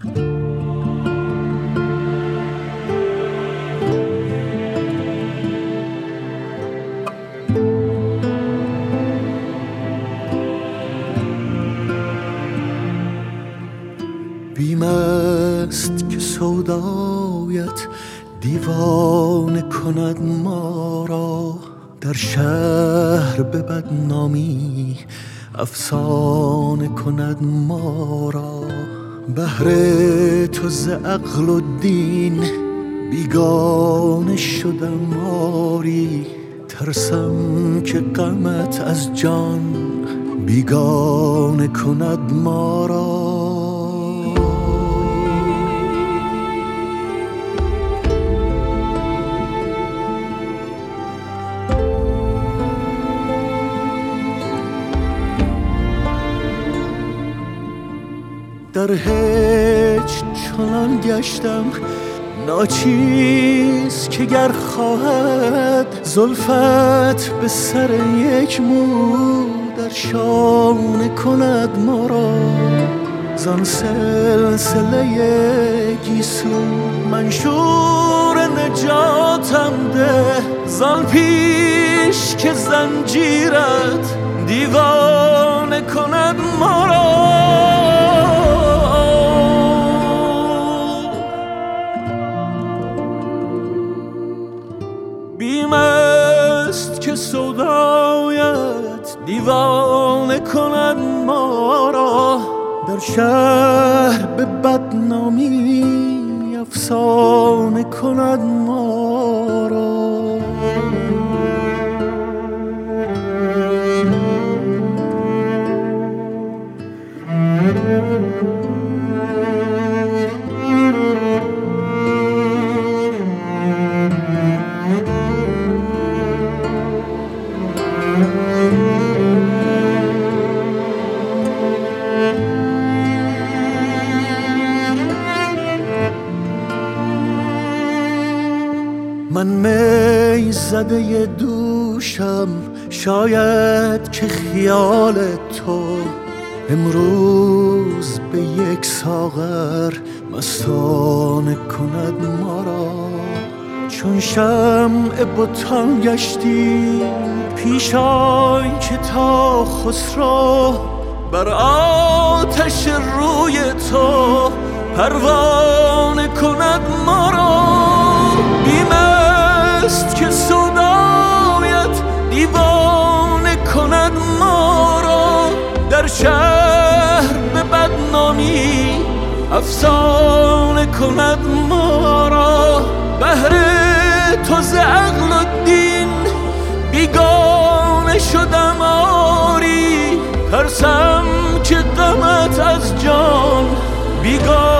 بیم است که سودایت دیوانه کند ما را، در شهر به بدنامی افسانه کند ما را. بهر تو ز عقل و دین بیگانه شدم آری، ترسم که غمت از جان بیگانه کند ما را. در هیچ چنان گشتم ناچیز که گر خواهد زلفت به سر یک مو در شانه کند ما را. زان سلسله گیسو منشور نجاتم ده، زان پیش که زنجیرت دیوانه کند ما را. بیم است که سودایت دیوانه کند ما را، در شهر به بدنامی افسانه کند ما را. من می زده دوشم، شاید که خیال تو امروز به یک ساغر مستانه کند ما را. چون شمع بتان گشتی پیش آن که تا خسرو بر آتش روی تو پروانه کند ما را. بیم است که سودایت دیوانه کند ما را، در شهر به بدنامی افسانه کند ما را. بهر تو ز عقل و دین بیگانه شدم آری، ترسم که غمت از جان بیگانه